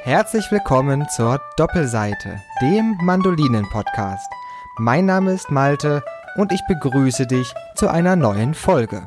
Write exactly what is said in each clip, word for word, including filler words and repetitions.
Herzlich willkommen zur Doppelseite, dem Mandolinen-Podcast. Mein Name ist Malte und ich begrüße dich zu einer neuen Folge.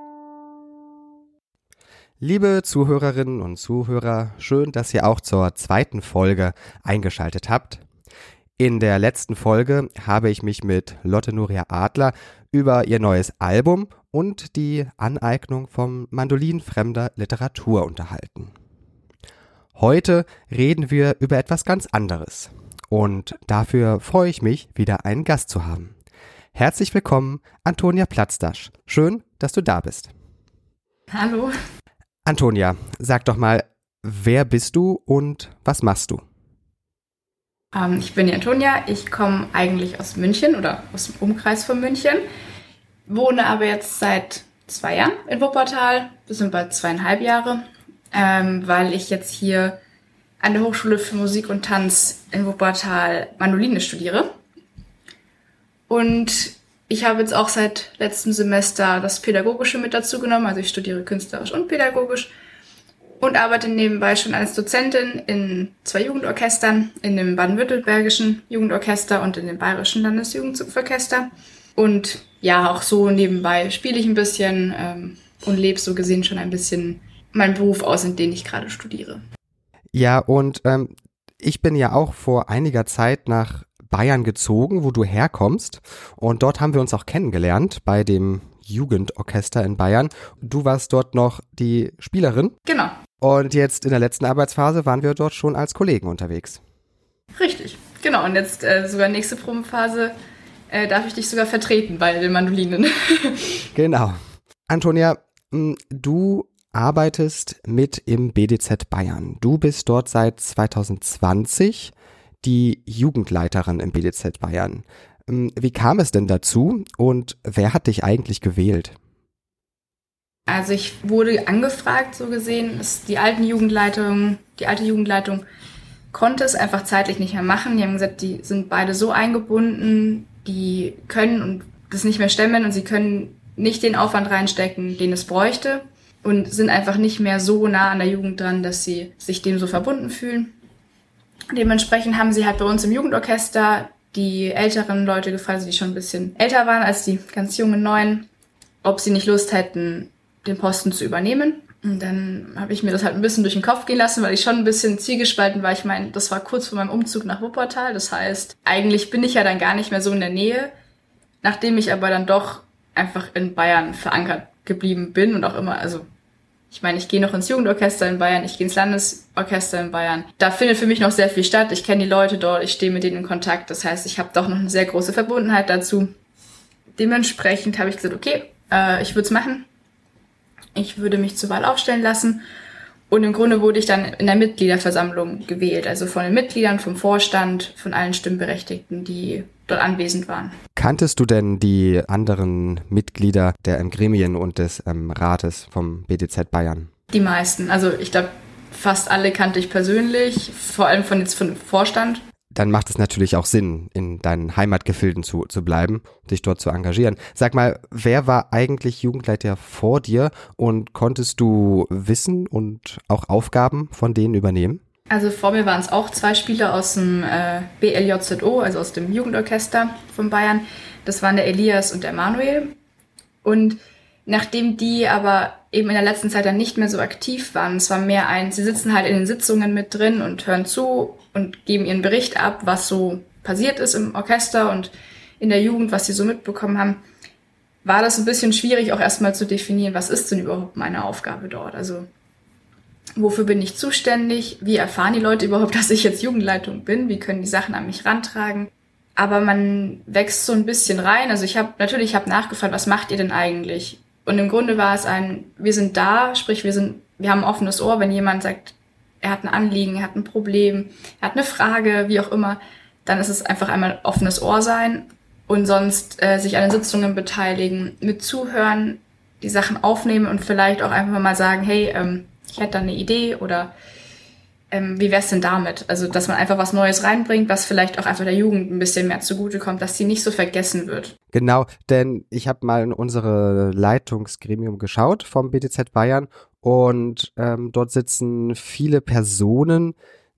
Liebe Zuhörerinnen und Zuhörer, schön, dass ihr auch zur zweiten Folge eingeschaltet habt. In der letzten Folge habe ich mich mit Lotte Nuria Adler über ihr neues Album und die Aneignung von mandolinenfremder Literatur unterhalten. Heute reden wir über etwas ganz anderes und dafür freue ich mich, wieder einen Gast zu haben. Herzlich willkommen, Antonia Platzdasch. Schön, dass du da bist. Hallo. Antonia, sag doch mal, wer bist du und was machst du? Ähm, ich bin die Antonia, ich komme eigentlich aus München oder aus dem Umkreis von München, wohne aber jetzt seit zwei Jahren in Wuppertal, das sind bald zweieinhalb Jahre. Ähm, weil ich jetzt hier an der Hochschule für Musik und Tanz in Wuppertal Mandoline studiere. Und ich habe jetzt auch seit letztem Semester das Pädagogische mit dazu genommen, also ich studiere künstlerisch und pädagogisch und arbeite nebenbei schon als Dozentin in zwei Jugendorchestern, in dem baden-württembergischen Jugendorchester und in dem bayerischen Landesjugendzupforchester. Und ja, auch so nebenbei spiele ich ein bisschen ähm, und lebe so gesehen schon ein bisschen mein Beruf aus, in den ich gerade studiere. Ja, und ähm, ich bin ja auch vor einiger Zeit nach Bayern gezogen, wo du herkommst. Und dort haben wir uns auch kennengelernt bei dem Jugendorchester in Bayern. Du warst dort noch die Spielerin. Genau. Und jetzt in der letzten Arbeitsphase waren wir dort schon als Kollegen unterwegs. Richtig, genau. Und jetzt äh, sogar nächste Probenphase äh, darf ich dich sogar vertreten bei den Mandolinen. Genau. Antonia, mh, du arbeitest mit im B D Z Bayern. Du bist dort seit zwanzig zwanzig die Jugendleiterin im B D Z Bayern. Wie kam es denn dazu und wer hat dich eigentlich gewählt? Also ich wurde angefragt, so gesehen, dass die alten Jugendleitung, die alte Jugendleitung konnte es einfach zeitlich nicht mehr machen. Die haben gesagt, die sind beide so eingebunden, die können und das nicht mehr stemmen und sie können nicht den Aufwand reinstecken, den es bräuchte. Und sind einfach nicht mehr so nah an der Jugend dran, dass sie sich dem so verbunden fühlen. Dementsprechend haben sie halt bei uns im Jugendorchester die älteren Leute gefragt, die schon ein bisschen älter waren als die ganz jungen Neuen, ob sie nicht Lust hätten, den Posten zu übernehmen. Und dann habe ich mir das halt ein bisschen durch den Kopf gehen lassen, weil ich schon ein bisschen zielgespalten war. Ich meine, das war kurz vor meinem Umzug nach Wuppertal. Das heißt, eigentlich bin ich ja dann gar nicht mehr so in der Nähe, nachdem ich aber dann doch einfach in Bayern verankert geblieben bin und auch immer, also ich meine, ich gehe noch ins Jugendorchester in Bayern, ich gehe ins Landesorchester in Bayern. Da findet für mich noch sehr viel statt. Ich kenne die Leute dort, ich stehe mit denen in Kontakt. Das heißt, ich habe doch noch eine sehr große Verbundenheit dazu. Dementsprechend habe ich gesagt, okay, äh, ich würde es machen. Ich würde mich zur Wahl aufstellen lassen. Und im Grunde wurde ich dann in der Mitgliederversammlung gewählt, also von den Mitgliedern, vom Vorstand, von allen Stimmberechtigten, die dort anwesend waren. Kanntest du denn die anderen Mitglieder der ähm, Gremien und des ähm, Rates vom B D Z Bayern? Die meisten, also ich glaube, fast alle kannte ich persönlich, vor allem von jetzt von dem Vorstand. Dann macht es natürlich auch Sinn, in deinen Heimatgefilden zu, zu bleiben, dich dort zu engagieren. Sag mal, wer war eigentlich Jugendleiter vor dir und konntest du Wissen und auch Aufgaben von denen übernehmen? Also vor mir waren es auch zwei Spieler aus dem äh, B L J Z O, also aus dem Jugendorchester von Bayern. Das waren der Elias und der Manuel. Und nachdem die aber eben in der letzten Zeit dann nicht mehr so aktiv waren, es war mehr ein, sie sitzen halt in den Sitzungen mit drin und hören zu und geben ihren Bericht ab, was so passiert ist im Orchester und in der Jugend, was sie so mitbekommen haben, war das ein bisschen schwierig auch erstmal zu definieren, was ist denn überhaupt meine Aufgabe dort? Also wofür bin ich zuständig? Wie erfahren die Leute überhaupt, dass ich jetzt Jugendleitung bin? Wie können die Sachen an mich rantragen? Aber man wächst so ein bisschen rein. Also ich habe natürlich, ich habe nachgefragt, was macht ihr denn eigentlich? Und im Grunde war es ein, wir sind da, sprich wir sind, wir haben ein offenes Ohr, wenn jemand sagt, er hat ein Anliegen, er hat ein Problem, er hat eine Frage, wie auch immer, dann ist es einfach einmal offenes Ohr sein und sonst äh, sich an den Sitzungen beteiligen, mit zuhören, die Sachen aufnehmen und vielleicht auch einfach mal sagen, hey, ähm, ich hätte da eine Idee oder ähm, wie wär's denn damit? Also, dass man einfach was Neues reinbringt, was vielleicht auch einfach der Jugend ein bisschen mehr zugutekommt, dass sie nicht so vergessen wird. Genau, denn ich habe mal in unsere Leitungsgremium geschaut vom B D Z Bayern und ähm, dort sitzen viele Personen,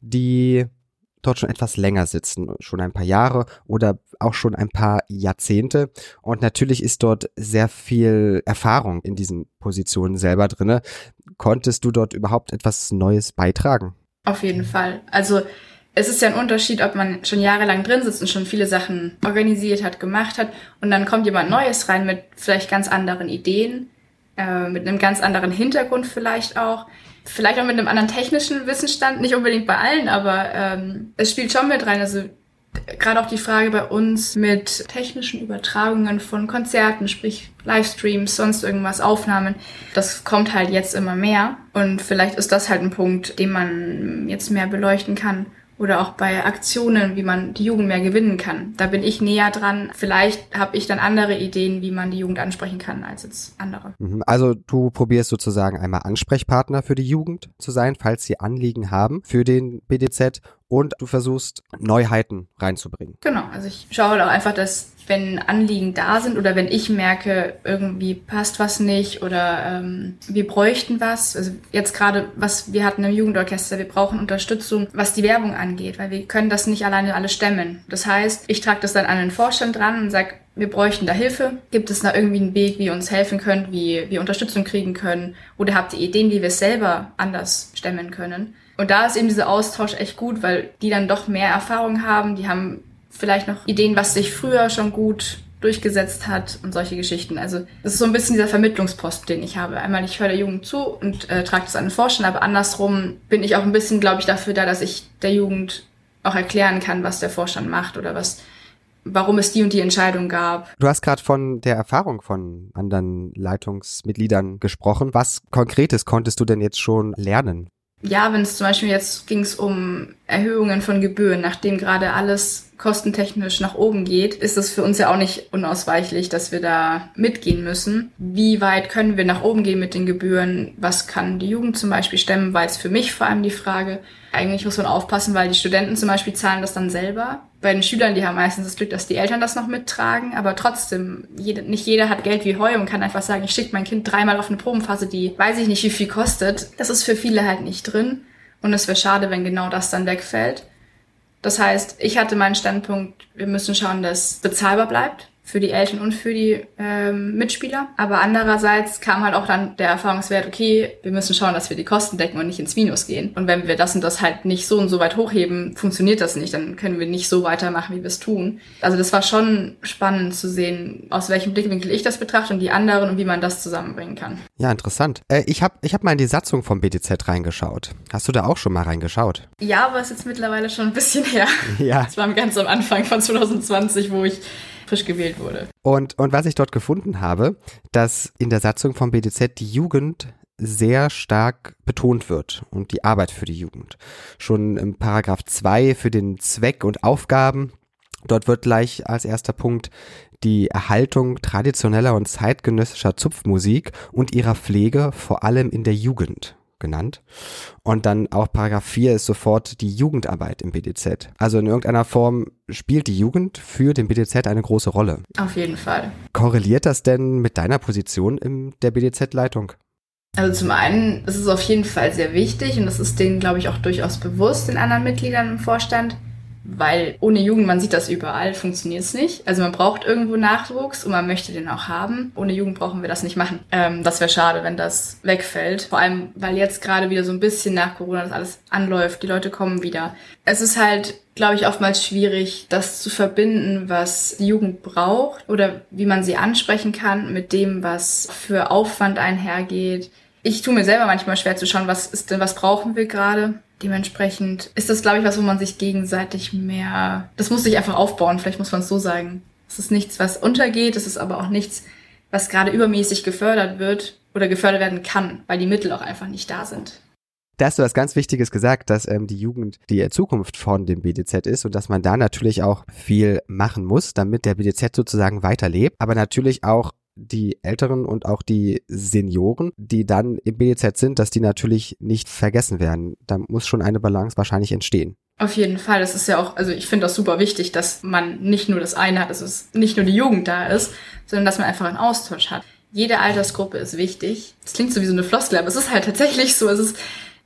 die dort schon etwas länger sitzen, schon ein paar Jahre oder auch schon ein paar Jahrzehnte. Und natürlich ist dort sehr viel Erfahrung in diesen Positionen selber drinne. Konntest du dort überhaupt etwas Neues beitragen? Auf jeden Fall. Also es ist ja ein Unterschied, ob man schon jahrelang drin sitzt und schon viele Sachen organisiert hat, gemacht hat und dann kommt jemand Neues rein mit vielleicht ganz anderen Ideen, äh, mit einem ganz anderen Hintergrund vielleicht auch. Vielleicht auch mit einem anderen technischen Wissensstand, nicht unbedingt bei allen, aber ähm, es spielt schon mit rein. Also gerade auch die Frage bei uns mit technischen Übertragungen von Konzerten, sprich Livestreams, sonst irgendwas, Aufnahmen, das kommt halt jetzt immer mehr. Und vielleicht ist das halt ein Punkt, den man jetzt mehr beleuchten kann. Oder auch bei Aktionen, wie man die Jugend mehr gewinnen kann. Da bin ich näher dran. Vielleicht habe ich dann andere Ideen, wie man die Jugend ansprechen kann, als jetzt andere. Also du probierst sozusagen einmal Ansprechpartner für die Jugend zu sein, falls sie Anliegen haben für den B D Z und du versuchst Neuheiten reinzubringen. Genau, also ich schaue auch einfach, dass wenn Anliegen da sind oder wenn ich merke, irgendwie passt was nicht oder ähm, wir bräuchten was. Also jetzt gerade, was wir hatten im Jugendorchester, wir brauchen Unterstützung, was die Werbung angeht, weil wir können das nicht alleine alles stemmen. Das heißt, ich trage das dann an den Vorstand dran und sage, wir bräuchten da Hilfe. Gibt es da irgendwie einen Weg, wie ihr uns helfen könnt, wie wir Unterstützung kriegen können? Oder habt ihr Ideen, wie wir es selber anders stemmen können? Und da ist eben dieser Austausch echt gut, weil die dann doch mehr Erfahrung haben, die haben vielleicht noch Ideen, was sich früher schon gut durchgesetzt hat und solche Geschichten. Also das ist so ein bisschen dieser Vermittlungsposten, den ich habe. Einmal, ich höre der Jugend zu und äh, trage das an den Vorstand, aber andersrum bin ich auch ein bisschen, glaube ich, dafür da, dass ich der Jugend auch erklären kann, was der Vorstand macht oder was, warum es die und die Entscheidung gab. Du hast gerade von der Erfahrung von anderen Leitungsmitgliedern gesprochen. Was Konkretes konntest du denn jetzt schon lernen? Ja, wenn es zum Beispiel jetzt ging es um Erhöhungen von Gebühren, nachdem gerade alles kostentechnisch nach oben geht, ist es für uns ja auch nicht unausweichlich, dass wir da mitgehen müssen. Wie weit können wir nach oben gehen mit den Gebühren? Was kann die Jugend zum Beispiel stemmen? Weil es für mich vor allem die Frage, eigentlich muss man aufpassen, weil die Studenten zum Beispiel zahlen das dann selber. Bei den Schülern, die haben meistens das Glück, dass die Eltern das noch mittragen, aber trotzdem, jede, nicht jeder hat Geld wie Heu und kann einfach sagen, ich schicke mein Kind dreimal auf eine Probenphase, die weiß ich nicht, wie viel kostet. Das ist für viele halt nicht drin und es wäre schade, wenn genau das dann wegfällt. Das heißt, ich hatte meinen Standpunkt, wir müssen schauen, dass es bezahlbar bleibt für die Eltern und für die ähm, Mitspieler. Aber andererseits kam halt auch dann der Erfahrungswert, okay, wir müssen schauen, dass wir die Kosten decken und nicht ins Minus gehen. Und wenn wir das und das halt nicht so und so weit hochheben, funktioniert das nicht. Dann können wir nicht so weitermachen, wie wir es tun. Also das war schon spannend zu sehen, aus welchem Blickwinkel ich das betrachte und die anderen und wie man das zusammenbringen kann. Ja, interessant. Äh, ich habe ich hab mal in die Satzung vom B D Z reingeschaut. Hast du da auch schon mal reingeschaut? Ja, aber es ist jetzt mittlerweile schon ein bisschen her. Ja. Das war ganz am Anfang von zwanzig zwanzig, wo ich frisch gewählt wurde. Und, und was ich dort gefunden habe, dass in der Satzung vom B D Z die Jugend sehr stark betont wird und die Arbeit für die Jugend. Schon im Paragraph zwei für den Zweck und Aufgaben, dort wird gleich als erster Punkt die Erhaltung traditioneller und zeitgenössischer Zupfmusik und ihrer Pflege vor allem in der Jugend genannt. Und dann auch Paragraph vier ist sofort die Jugendarbeit im B D Z. Also in irgendeiner Form spielt die Jugend für den B D Z eine große Rolle. Auf jeden Fall. Korreliert das denn mit deiner Position in der B D Z-Leitung? Also zum einen ist es auf jeden Fall sehr wichtig und das ist denen, glaube ich, auch durchaus bewusst, den anderen Mitgliedern im Vorstand. Weil ohne Jugend, man sieht das überall, funktioniert es nicht. Also man braucht irgendwo Nachwuchs und man möchte den auch haben. Ohne Jugend brauchen wir das nicht machen. Ähm, das wäre schade, wenn das wegfällt. Vor allem, weil jetzt gerade wieder so ein bisschen nach Corona das alles anläuft. Die Leute kommen wieder. Es ist halt, glaube ich, oftmals schwierig, das zu verbinden, was die Jugend braucht oder wie man sie ansprechen kann mit dem, was für Aufwand einhergeht. Ich tue mir selber manchmal schwer zu schauen, was ist denn, was brauchen wir gerade? Dementsprechend ist das, glaube ich, was, wo man sich gegenseitig mehr, das muss sich einfach aufbauen, vielleicht muss man es so sagen. Es ist nichts, was untergeht, es ist aber auch nichts, was gerade übermäßig gefördert wird oder gefördert werden kann, weil die Mittel auch einfach nicht da sind. Da hast du was ganz Wichtiges gesagt, dass ähm, die Jugend die Zukunft von dem B D Z ist und dass man da natürlich auch viel machen muss, damit der B D Z sozusagen weiterlebt, aber natürlich auch die Älteren und auch die Senioren, die dann im B D Z sind, dass die natürlich nicht vergessen werden. Da muss schon eine Balance wahrscheinlich entstehen. Auf jeden Fall. Das ist ja auch, also ich finde das super wichtig, dass man nicht nur das eine hat, dass es nicht nur die Jugend da ist, sondern dass man einfach einen Austausch hat. Jede Altersgruppe ist wichtig. Das klingt so wie so eine Floskel, aber es ist halt tatsächlich so. Es ist,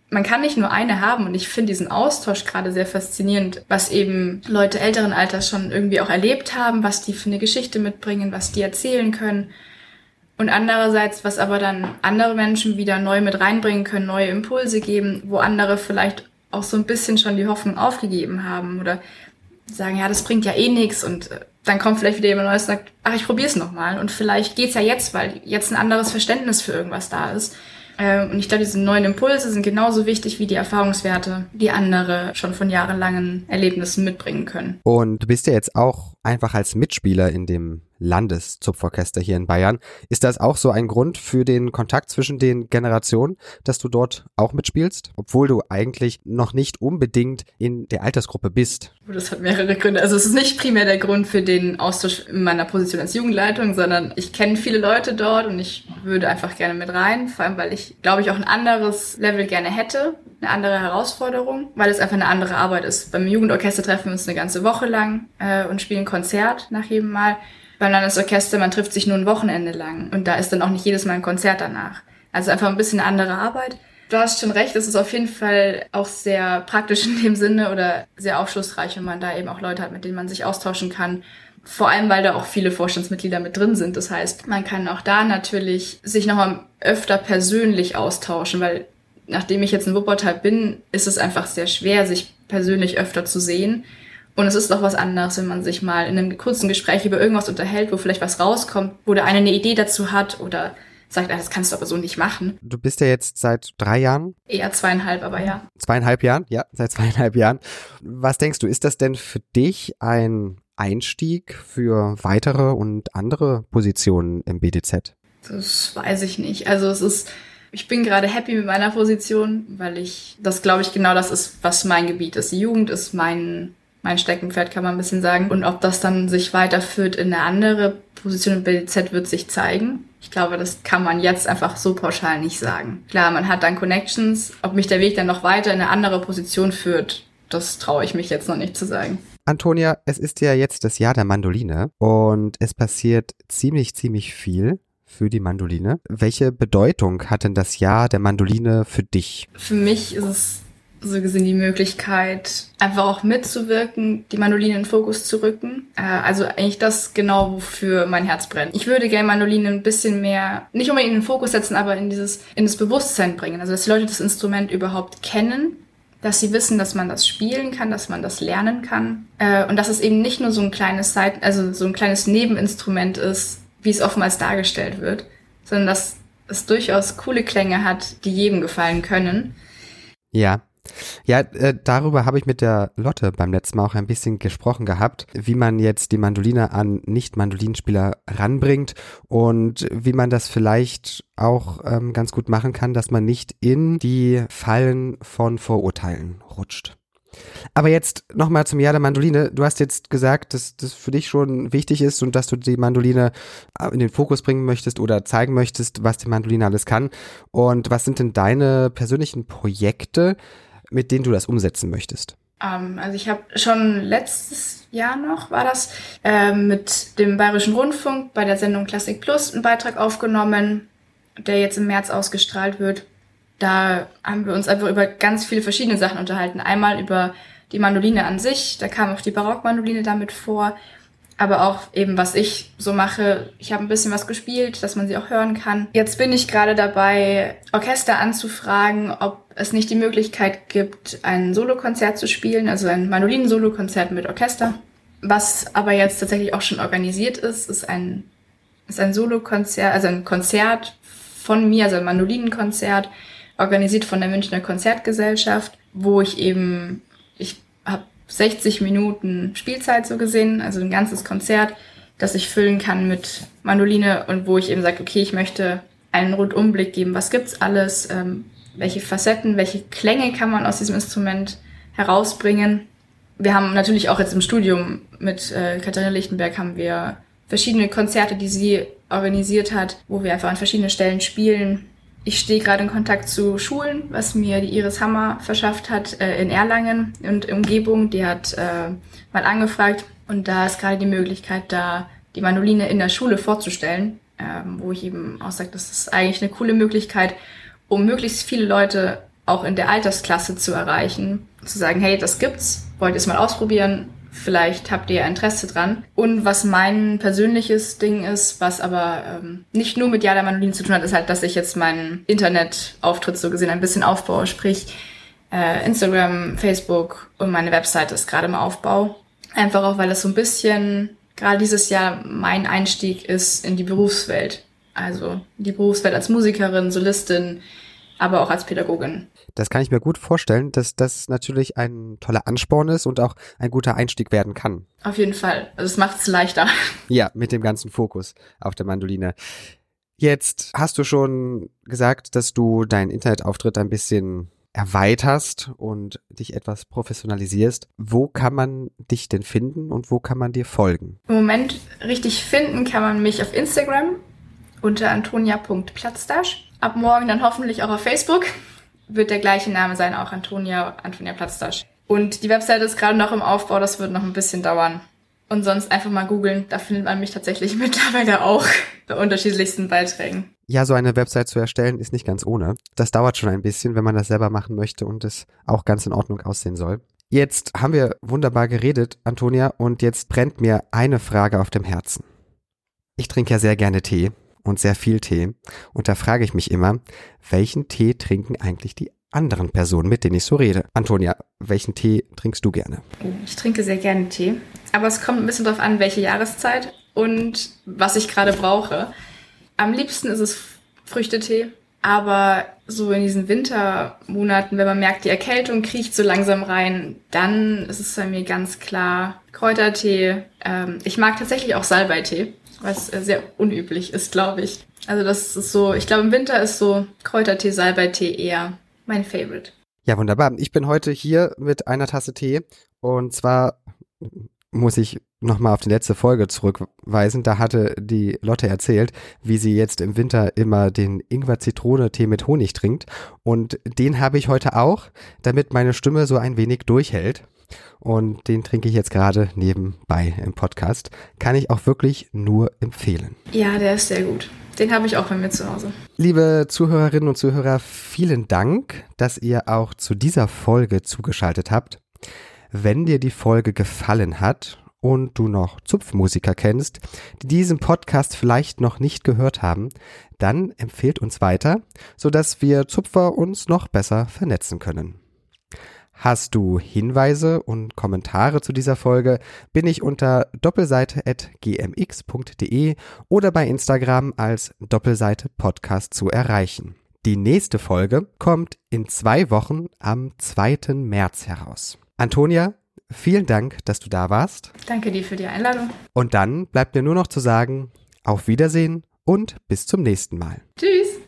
man kann nicht nur eine haben, und ich finde diesen Austausch gerade sehr faszinierend, was eben Leute älteren Alters schon irgendwie auch erlebt haben, was die für eine Geschichte mitbringen, was die erzählen können. Und andererseits, was aber dann andere Menschen wieder neu mit reinbringen können, neue Impulse geben, wo andere vielleicht auch so ein bisschen schon die Hoffnung aufgegeben haben oder sagen, ja, das bringt ja eh nichts, und dann kommt vielleicht wieder jemand Neues und sagt, ach, ich probier's nochmal, und vielleicht geht's ja jetzt, weil jetzt ein anderes Verständnis für irgendwas da ist. Und ich glaube, diese neuen Impulse sind genauso wichtig wie die Erfahrungswerte, die andere schon von jahrelangen Erlebnissen mitbringen können. Und du bist ja jetzt auch einfach als Mitspieler in dem Landeszupforchester hier in Bayern. Ist das auch so ein Grund für den Kontakt zwischen den Generationen, dass du dort auch mitspielst, obwohl du eigentlich noch nicht unbedingt in der Altersgruppe bist? Das hat mehrere Gründe. Also es ist nicht primär der Grund für den Austausch in meiner Position als Jugendleitung, sondern ich kenne viele Leute dort und ich würde einfach gerne mit rein, vor allem weil ich, glaube ich, auch ein anderes Level gerne hätte, eine andere Herausforderung, weil es einfach eine andere Arbeit ist. Beim Jugendorchester treffen wir uns eine ganze Woche lang äh, und spielen Konzert nach jedem Mal. Beim Landesorchester, man trifft sich nur ein Wochenende lang und da ist dann auch nicht jedes Mal ein Konzert danach. Also einfach ein bisschen eine andere Arbeit. Du hast schon recht, es ist auf jeden Fall auch sehr praktisch in dem Sinne oder sehr aufschlussreich, wenn man da eben auch Leute hat, mit denen man sich austauschen kann. Vor allem, weil da auch viele Vorstandsmitglieder mit drin sind. Das heißt, man kann auch da natürlich sich nochmal öfter persönlich austauschen, weil nachdem ich jetzt in Wuppertal bin, ist es einfach sehr schwer, sich persönlich öfter zu sehen. Und es ist doch was anderes, wenn man sich mal in einem kurzen Gespräch über irgendwas unterhält, wo vielleicht was rauskommt, wo der eine eine Idee dazu hat oder sagt, ah, das kannst du aber so nicht machen. Du bist ja jetzt seit drei Jahren? Eher zweieinhalb, aber ja. Zweieinhalb Jahren? Ja, seit zweieinhalb Jahren. Was denkst du, ist das denn für dich ein Einstieg für weitere und andere Positionen im B D Z? Das weiß ich nicht. Also es ist, ich bin gerade happy mit meiner Position, weil ich, das glaube ich genau das ist, was mein Gebiet ist. Die Jugend ist mein mein Steckenpferd, kann man ein bisschen sagen. Und ob das dann sich weiterführt in eine andere Position im B D Z, wird sich zeigen. Ich glaube, das kann man jetzt einfach so pauschal nicht sagen. Klar, man hat dann Connections. Ob mich der Weg dann noch weiter in eine andere Position führt, das traue ich mich jetzt noch nicht zu sagen. Antonia, es ist ja jetzt das Jahr der Mandoline und es passiert ziemlich, ziemlich viel für die Mandoline. Welche Bedeutung hat denn das Jahr der Mandoline für dich? Für mich ist es so gesehen die Möglichkeit, einfach auch mitzuwirken, die Mandoline in den Fokus zu rücken. Äh, also eigentlich das genau, wofür mein Herz brennt. Ich würde gerne Mandoline ein bisschen mehr, nicht unbedingt in den Fokus setzen, aber in dieses, in das Bewusstsein bringen. Also dass die Leute das Instrument überhaupt kennen, dass sie wissen, dass man das spielen kann, dass man das lernen kann. Äh, und dass es eben nicht nur so ein kleines Seiten, also so ein kleines Nebeninstrument ist, wie es oftmals dargestellt wird, sondern dass es durchaus coole Klänge hat, die jedem gefallen können. Ja. Ja, äh, darüber habe ich mit der Lotte beim letzten Mal auch ein bisschen gesprochen gehabt, wie man jetzt die Mandoline an Nicht-Mandolinspieler ranbringt und wie man das vielleicht auch ähm, ganz gut machen kann, dass man nicht in die Fallen von Vorurteilen rutscht. Aber jetzt nochmal zum Jahr der Mandoline. Du hast jetzt gesagt, dass das für dich schon wichtig ist und dass du die Mandoline in den Fokus bringen möchtest oder zeigen möchtest, was die Mandoline alles kann. Und was sind denn deine persönlichen Projekte, mit denen du das umsetzen möchtest? Um, also ich habe schon letztes Jahr noch, war das, äh, mit dem Bayerischen Rundfunk bei der Sendung Klassik Plus einen Beitrag aufgenommen, der jetzt im März ausgestrahlt wird. Da haben wir uns einfach über ganz viele verschiedene Sachen unterhalten. Einmal über die Mandoline an sich, da kam auch die Barockmandoline damit vor, aber auch eben, was ich so mache. Ich habe ein bisschen was gespielt, dass man sie auch hören kann. Jetzt bin ich gerade dabei, Orchester anzufragen, ob es nicht die Möglichkeit gibt, ein Solokonzert zu spielen, also ein Mandolinen-Solokonzert mit Orchester. Was aber jetzt tatsächlich auch schon organisiert ist, ist ein, ist ein Solokonzert, also ein Konzert von mir, also ein Mandolinenkonzert, organisiert von der Münchner Konzertgesellschaft, wo ich eben, ich habe sechzig Minuten Spielzeit so gesehen, also ein ganzes Konzert, das ich füllen kann mit Mandoline und wo ich eben sage, okay, ich möchte einen Rundumblick geben, was gibt's alles, ähm, welche Facetten, welche Klänge kann man aus diesem Instrument herausbringen. Wir haben natürlich auch jetzt im Studium mit äh, Katharina Lichtenberg haben wir verschiedene Konzerte, die sie organisiert hat, wo wir einfach an verschiedenen Stellen spielen. Ich stehe gerade in Kontakt zu Schulen, was mir die Iris Hammer verschafft hat äh, in Erlangen und Umgebung. Die hat äh, mal angefragt und da ist gerade die Möglichkeit, da die Mandoline in der Schule vorzustellen, ähm, wo ich eben auch sage, das ist eigentlich eine coole Möglichkeit, um möglichst viele Leute auch in der Altersklasse zu erreichen. Zu sagen, hey, das gibt's, wollt ihr es mal ausprobieren? Vielleicht habt ihr Interesse dran. Und was mein persönliches Ding ist, was aber ähm, nicht nur mit Jada Mandolin zu tun hat, ist halt, dass ich jetzt meinen Internetauftritt so gesehen ein bisschen aufbaue. Sprich, äh, Instagram, Facebook und meine Webseite ist gerade im Aufbau. Einfach auch, weil es so ein bisschen, gerade dieses Jahr, mein Einstieg ist in die Berufswelt. Also die Berufswelt als Musikerin, Solistin, aber auch als Pädagogin. Das kann ich mir gut vorstellen, dass das natürlich ein toller Ansporn ist und auch ein guter Einstieg werden kann. Auf jeden Fall. Also es macht es leichter. Ja, mit dem ganzen Fokus auf der Mandoline. Jetzt hast du schon gesagt, dass du deinen Internetauftritt ein bisschen erweiterst und dich etwas professionalisierst. Wo kann man dich denn finden und wo kann man dir folgen? Im Moment richtig finden kann man mich auf Instagram unter antonia punkt platzdasch. Ab morgen dann hoffentlich auch auf Facebook. Wird der gleiche Name sein, auch Antonia, Antonia Platzdasch. Und die Webseite ist gerade noch im Aufbau, das wird noch ein bisschen dauern. Und sonst einfach mal googeln, da findet man mich tatsächlich mittlerweile auch bei unterschiedlichsten Beiträgen. Ja, so eine Website zu erstellen ist nicht ganz ohne. Das dauert schon ein bisschen, wenn man das selber machen möchte und es auch ganz in Ordnung aussehen soll. Jetzt haben wir wunderbar geredet, Antonia, und jetzt brennt mir eine Frage auf dem Herzen. Ich trinke ja sehr gerne Tee. Und sehr viel Tee. Und da frage ich mich immer, welchen Tee trinken eigentlich die anderen Personen, mit denen ich so rede? Antonia, welchen Tee trinkst du gerne? Ich trinke sehr gerne Tee, aber es kommt ein bisschen darauf an, welche Jahreszeit und was ich gerade brauche. Am liebsten ist es Früchtetee, aber so in diesen Wintermonaten, wenn man merkt, die Erkältung kriecht so langsam rein, dann ist es bei mir ganz klar Kräutertee. Ähm, ich mag tatsächlich auch Salbeitee. Was sehr unüblich ist, glaube ich. Also das ist so, ich glaube im Winter ist so Kräutertee, Salbeitee eher mein Favorite. Ja, wunderbar. Ich bin heute hier mit einer Tasse Tee und zwar muss ich nochmal auf die letzte Folge zurückweisen. Da hatte die Lotte erzählt, wie sie jetzt im Winter immer den Ingwer-Zitrone-Tee mit Honig trinkt und den habe ich heute auch, damit meine Stimme so ein wenig durchhält. Und den trinke ich jetzt gerade nebenbei im Podcast. Kann ich auch wirklich nur empfehlen. Ja, der ist sehr gut. Den habe ich auch bei mir zu Hause. Liebe Zuhörerinnen und Zuhörer, vielen Dank, dass ihr auch zu dieser Folge zugeschaltet habt. Wenn dir die Folge gefallen hat und du noch Zupfmusiker kennst, die diesen Podcast vielleicht noch nicht gehört haben, dann empfehlt uns weiter, sodass wir Zupfer uns noch besser vernetzen können. Hast du Hinweise und Kommentare zu dieser Folge, bin ich unter doppelseite at g m x punkt d e oder bei Instagram als Doppelseite Podcast zu erreichen. Die nächste Folge kommt in zwei Wochen am zweiten März heraus. Antonia, vielen Dank, dass du da warst. Danke dir für die Einladung. Und dann bleibt mir nur noch zu sagen, auf Wiedersehen und bis zum nächsten Mal. Tschüss.